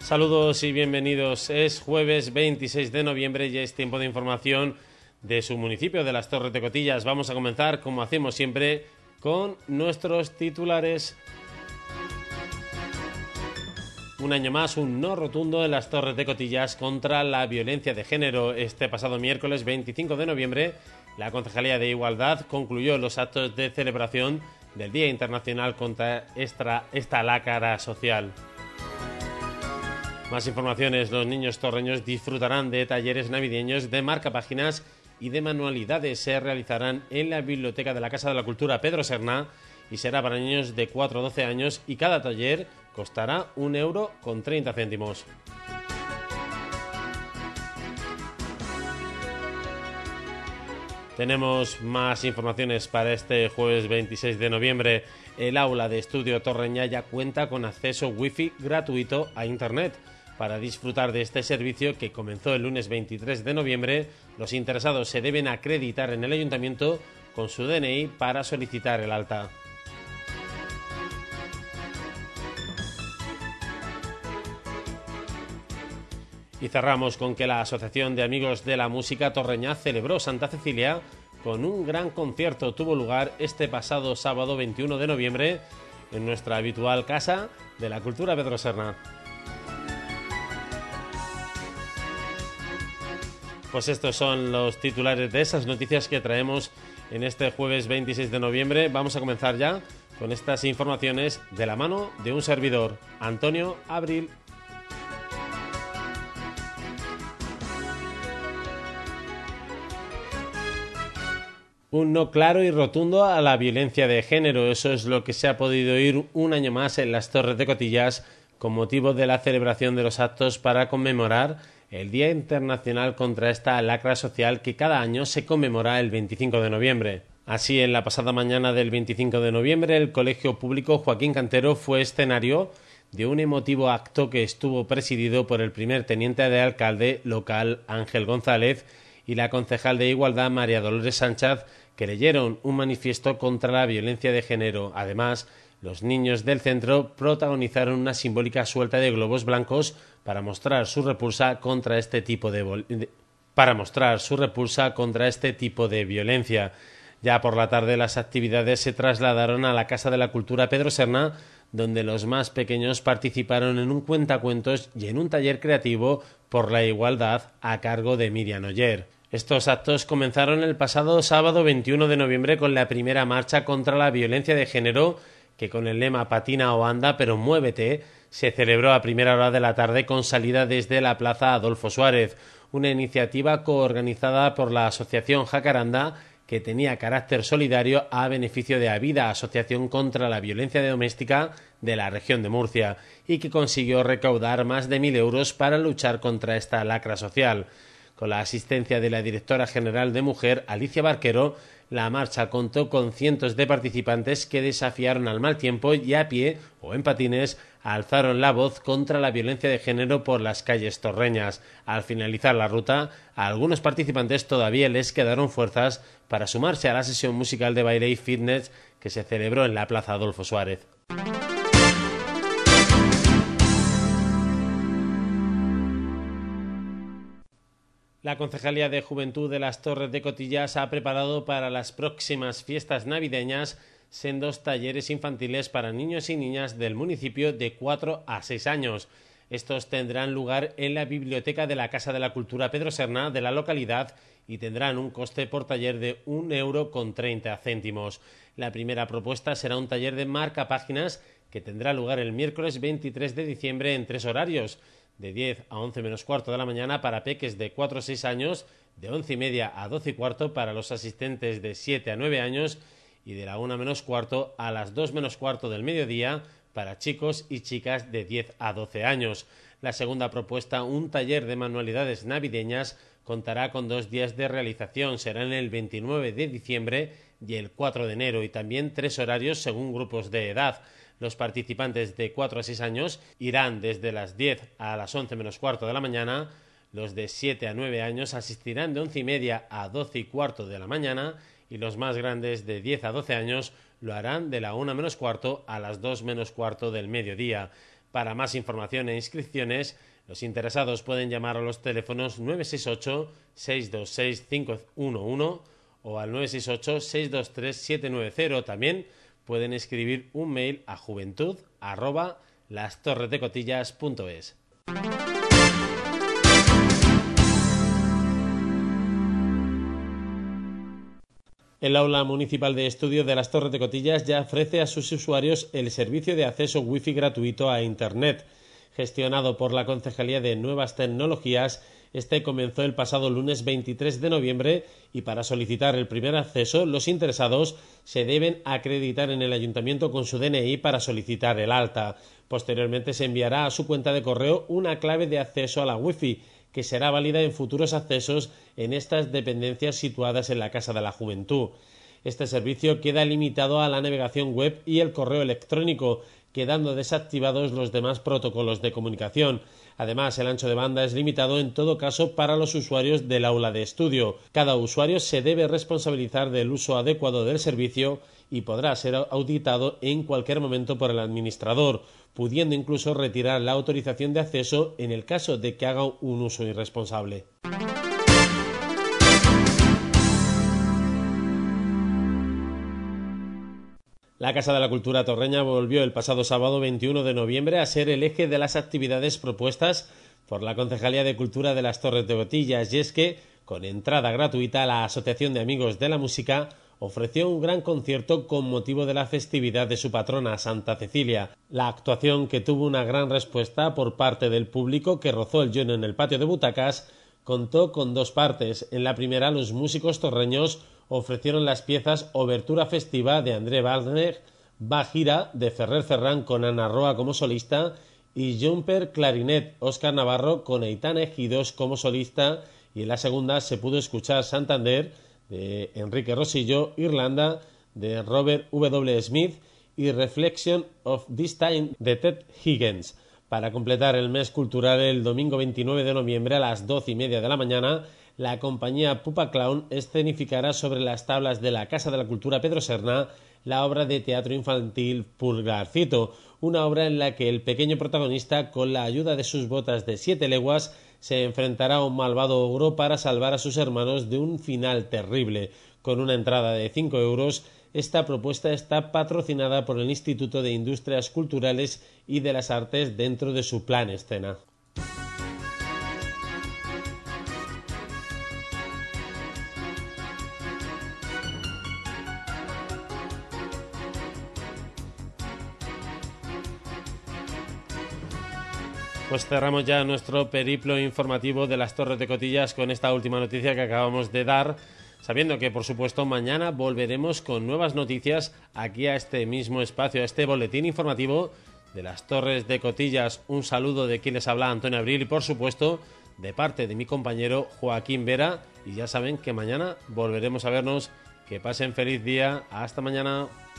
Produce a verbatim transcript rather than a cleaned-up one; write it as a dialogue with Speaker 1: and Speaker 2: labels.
Speaker 1: Saludos y bienvenidos. Es jueves veintiséis de noviembre y es tiempo de información de su municipio, de las Torres de Cotillas. Vamos a comenzar, como hacemos siempre, con nuestros titulares. Un año más, un no rotundo en las Torres de Cotillas contra la violencia de género. Este pasado miércoles veinticinco de noviembre, la Concejalía de Igualdad concluyó los actos de celebración del Día Internacional contra esta, esta lacra social. Más informaciones: los niños torreños disfrutarán de talleres navideños de marcapáginas y de manualidades. Se realizarán en la Biblioteca de la Casa de la Cultura Pedro Serna y será para niños de cuatro a doce años y cada taller costará un euro con treinta céntimos. Tenemos más informaciones para este jueves veintiséis de noviembre. El aula de estudio Torreña ya cuenta con acceso wifi gratuito a internet. Para disfrutar de este servicio, que comenzó el lunes veintitrés de noviembre, los interesados se deben acreditar en el ayuntamiento con su D N I para solicitar el alta. Y cerramos con que la Asociación de Amigos de la Música Torreña celebró Santa Cecilia con un gran concierto. Tuvo lugar este pasado sábado veintiuno de noviembre en nuestra habitual Casa de la Cultura Pedro Serna. Pues estos son los titulares de esas noticias que traemos en este jueves veintiséis de noviembre. Vamos a comenzar ya con estas informaciones de la mano de un servidor, Antonio Abril. Un no claro y rotundo a la violencia de género. Eso es lo que se ha podido oír un año más en las Torres de Cotillas con motivo de la celebración de los actos para conmemorar el Día Internacional contra esta lacra social que cada año se conmemora el veinticinco de noviembre. Así, en la pasada mañana del veinticinco de noviembre, el Colegio Público Joaquín Cantero fue escenario de un emotivo acto que estuvo presidido por el primer teniente de alcalde local, Ángel González, y la concejal de Igualdad, María Dolores Sánchez, que leyeron un manifiesto contra la violencia de género. Además, los niños del centro protagonizaron una simbólica suelta de globos blancos para mostrar su repulsa contra este tipo de para mostrar su repulsa contra este tipo de violencia. Ya por la tarde las actividades se trasladaron a la Casa de la Cultura Pedro Serna, donde los más pequeños participaron en un cuentacuentos y en un taller creativo por la igualdad a cargo de Miriam Oller. Estos actos comenzaron el pasado sábado veintiuno de noviembre con la primera marcha contra la violencia de género, que con el lema Patina o anda, pero muévete, se celebró a primera hora de la tarde con salida desde la Plaza Adolfo Suárez, una iniciativa coorganizada por la Asociación Jacaranda que tenía carácter solidario a beneficio de Avida, Asociación contra la Violencia Doméstica de la región de Murcia, y que consiguió recaudar más de mil euros para luchar contra esta lacra social. Con la asistencia de la directora general de Mujer, Alicia Barquero, la marcha contó con cientos de participantes que desafiaron al mal tiempo y a pie o en patines alzaron la voz contra la violencia de género por las calles torreñas. Al finalizar la ruta, a algunos participantes todavía les quedaron fuerzas para sumarse a la sesión musical de baile y fitness que se celebró en la Plaza Adolfo Suárez. La Concejalía de Juventud de las Torres de Cotillas ha preparado para las próximas fiestas navideñas sendos talleres infantiles para niños y niñas del municipio de cuatro a seis años. Estos tendrán lugar en la Biblioteca de la Casa de la Cultura Pedro Serna de la localidad y tendrán un coste por taller de un euro con treinta céntimos. La primera propuesta será un taller de marcapáginas que tendrá lugar el miércoles veintitrés de diciembre en tres horarios: de diez a once menos cuarto de la mañana para peques de cuatro a seis años, de once y media a doce y cuarto para los asistentes de siete a nueve años y de la una menos cuarto a las dos menos cuarto del mediodía para chicos y chicas de diez a doce años. La segunda propuesta, un taller de manualidades navideñas, contará con dos días de realización. Serán el veintinueve de diciembre y el cuatro de enero y también tres horarios según grupos de edad. Los participantes de cuatro a seis años irán desde las diez a las once menos cuarto de la mañana, los de siete a nueve años asistirán de once y media a doce y cuarto de la mañana y los más grandes de diez a doce años lo harán de la una menos cuarto a las dos menos cuarto del mediodía. Para más información e inscripciones, los interesados pueden llamar a los teléfonos nueve seis ocho, seis dos seis, cinco uno uno o al nueve seis ocho, seis dos tres, siete nueve cero. También pueden escribir un mail a juventud arroba lastorresdecotillas punto es. El Aula Municipal de Estudio de las Torres de Cotillas ya ofrece a sus usuarios el servicio de acceso wifi gratuito a Internet. Gestionado por la Concejalía de Nuevas Tecnologías, este comenzó el pasado lunes veintitrés de noviembre y para solicitar el primer acceso los interesados se deben acreditar en el ayuntamiento con su D N I para solicitar el alta. Posteriormente se enviará a su cuenta de correo una clave de acceso a la wifi que será válida en futuros accesos en estas dependencias situadas en la Casa de la Juventud. Este servicio queda limitado a la navegación web y el correo electrónico, quedando desactivados los demás protocolos de comunicación. Además, el ancho de banda es limitado en todo caso para los usuarios del aula de estudio. Cada usuario se debe responsabilizar del uso adecuado del servicio y podrá ser auditado en cualquier momento por el administrador, pudiendo incluso retirar la autorización de acceso en el caso de que haga un uso irresponsable. La Casa de la Cultura Torreña volvió el pasado sábado veintiuno de noviembre a ser el eje de las actividades propuestas por la Concejalía de Cultura de las Torres de Cotillas, y es que, con entrada gratuita, la Asociación de Amigos de la Música ofreció un gran concierto con motivo de la festividad de su patrona, Santa Cecilia. La actuación, que tuvo una gran respuesta por parte del público que rozó el lleno en el patio de butacas, contó con dos partes. En la primera, los músicos torreños ofrecieron las piezas Obertura Festiva de André Wagner, Bajira de Ferrer Ferrán con Ana Roa como solista y Jumper Clarinet Óscar Navarro con Aitana Ejidos como solista, y en la segunda se pudo escuchar Santander de Enrique Rosillo, Irlanda de Robert W. Smith y Reflection of This Time de Ted Higgins. Para completar el mes cultural, el domingo veintinueve de noviembre a las doce y media de la mañana, la compañía Pupa Clown escenificará sobre las tablas de la Casa de la Cultura Pedro Serna la obra de teatro infantil Pulgarcito, una obra en la que el pequeño protagonista, con la ayuda de sus botas de siete leguas, se enfrentará a un malvado ogro para salvar a sus hermanos de un final terrible. Con una entrada de cinco euros, esta propuesta está patrocinada por el Instituto de Industrias Culturales y de las Artes dentro de su plan escena. Pues cerramos ya nuestro periplo informativo de las Torres de Cotillas con esta última noticia que acabamos de dar, sabiendo que por supuesto mañana volveremos con nuevas noticias aquí a este mismo espacio, a este boletín informativo de las Torres de Cotillas. Un saludo de quien les habla, Antonio Abril, y por supuesto de parte de mi compañero Joaquín Vera, y ya saben que mañana volveremos a vernos. Que pasen feliz día, hasta mañana.